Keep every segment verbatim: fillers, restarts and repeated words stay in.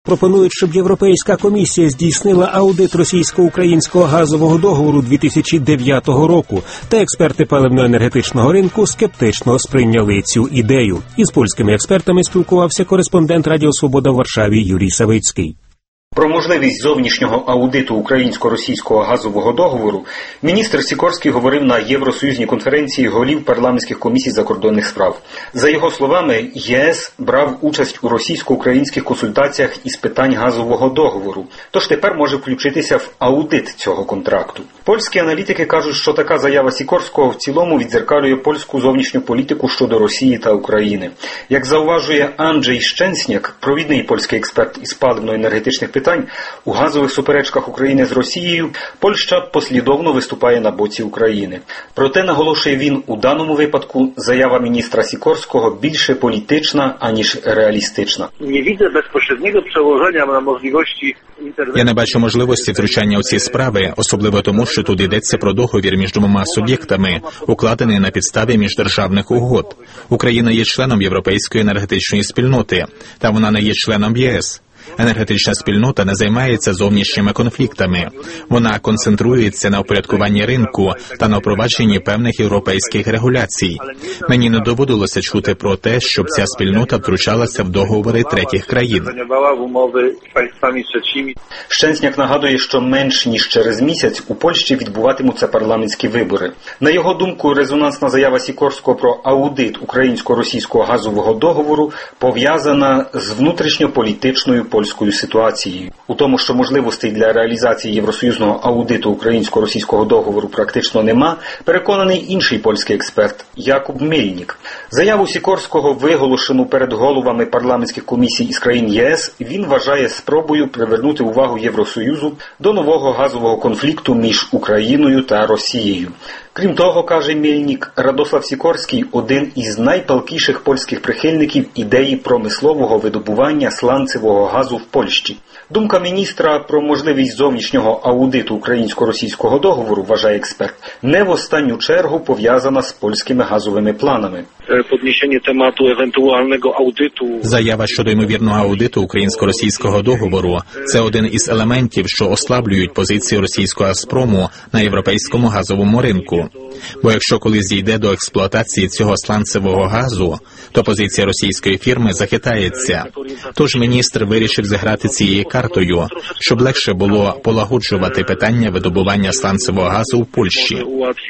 пропонують, щоб Європейська комісія здійснила аудит російсько-українського газового договору дві тисячі дев'ятого року, та експерти паливно-енергетичного ринку скептично сприйняли цю ідею. Із польськими експертами спілкувався кореспондент Радіо Свобода в Варшаві Юрій Савицький. Про можливість зовнішнього аудиту українсько-російського газового договору міністр Сікорський говорив на Євросоюзній конференції голів парламентських комісій закордонних справ. За його словами, ЄС брав участь у російсько-українських консультаціях із питань газового договору, тож тепер може включитися в аудит цього контракту. Польські аналітики кажуть, що така заява Сікорського в цілому віддзеркалює польську зовнішню політику щодо Росії та України. Як зауважує Анджей Щенсняк, провідний польський експерт із паливно-енергетичних питань, у газових суперечках України з Росією Польща послідовно виступає на боці України. Проте, наголошує він, у даному випадку заява міністра Сікорського більше політична, аніж реалістична. Не widzę bezpośredniego przełożenia na możliwości interwencji. Я не бачу можливості втручання у ці справи, особливо тому, що тут йдеться про договір між двома суб'єктами, укладений на підставі міждержавних угод. Україна є членом Європейської енергетичної спільноти, та вона не є членом ЄС. Енергетична спільнота не займається зовнішніми конфліктами. Вона концентрується на упорядкуванні ринку та на впровадженні певних європейських регуляцій. Мені не доводилося чути про те, щоб ця спільнота втручалася в договори третіх країн. Щенсняк нагадує, що менш ніж через місяць у Польщі відбуватимуться парламентські вибори. На його думку, резонансна заява Сікорського про аудит українсько-російського газового договору пов'язана з внутрішньополітичною польською ситуацією. У тому, що можливостей для реалізації євросоюзного аудиту українсько-російського договору практично нема, переконаний інший польський експерт Якуб Мельнік. Заяву Сікорського, виголошену перед головами парламентських комісій із країн ЄС, він вважає спробою привернути увагу Євросоюзу до нового газового конфлікту між Україною та Росією. Крім того, каже Мельнік, Радослав Сікорський – один із найпалкіших польських прихильників ідеї промислового видобування сланцевого газу в Польщі. Думка міністра про можливість зовнішнього аудиту українсько-російського договору, вважає експерт, не в останню чергу пов'язана з польськими газовими планами. Піднесення темату евентуального аудиту. Заява щодо ймовірного аудиту українсько-російського договору – це один із елементів, що ослаблюють позицію російського Газпрому на європейському газовому ринку. Бо якщо колись дійде до експлуатації цього сланцевого газу, то позиція російської фірми захитається. Тож міністр вирішив зіграти цією картою, щоб легше було полагоджувати питання видобування сланцевого газу в Польщі.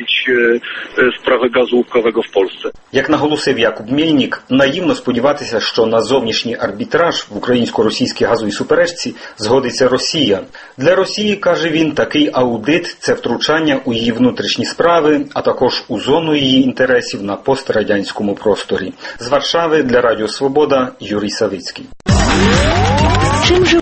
Як наголосив Якуб Мельнік, наївно сподіватися, що на зовнішній арбітраж в українсько-російській газовій суперечці згодиться Росія. Для Росії, каже він, такий аудит – це втручання у її внутрішні справи, а також у зону її інтересів на пострадянському просторі. З Варшави для Радіо Свобода Юрій Савицький.